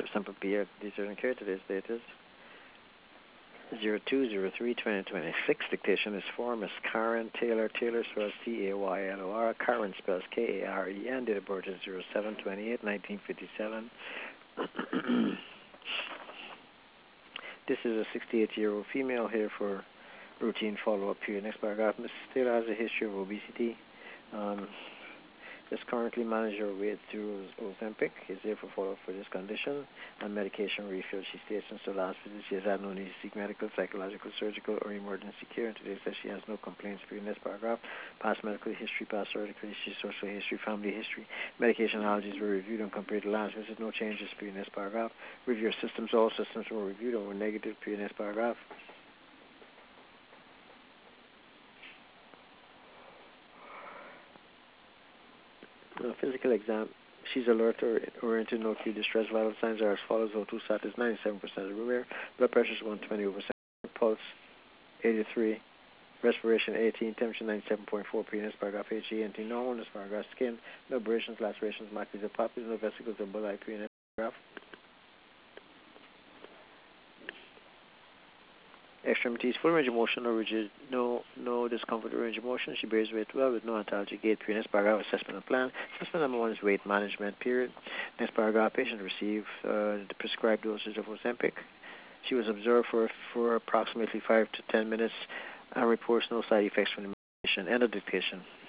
Sample P. Discern Care. Today's date is 02/03/2026. Dictation is for Miss Karen Taylor. Taylor spells Taylor. Karen spells Karen. Date of birth is 07/28/1957. This is a 68-year-old female here for routine follow-up here. Next paragraph. Ms. Taylor has a history of obesity. Is currently managed her weight through Ozempic. Is here for follow-up for this condition and medication refill. She states since the last visit she has had no need to seek medical, psychological, surgical, or emergency care. And today says she has no complaints. In this paragraph, past medical history, past surgical history, social history, family history, medication allergies were reviewed and compared to last visit. No changes. In this paragraph, review your systems. All systems were reviewed and were negative. In this paragraph. Physical exam. She's alert or oriented, no acute distress. Vital signs are as follows. O2 sat is 97% of the room air. Blood pressure is 120/70. Pulse 83. Respiration 18. Temperature 97.4 p. In this paragraph, HENT normal. In this paragraph, skin, no abrasions, lacerations, maculae, or papules, no vesicles or bulli. In this paragraph. Extremities, full range of motion, no rigid, no discomfort or range of motion. She bears weight well with no antalgic gait. Next paragraph, assessment and plan. Assessment number 1 is weight management, period. Next paragraph, patient received the prescribed dosage of Ozempic. She was observed for approximately 5 to 10 minutes and reports no side effects from the medication. End of dictation.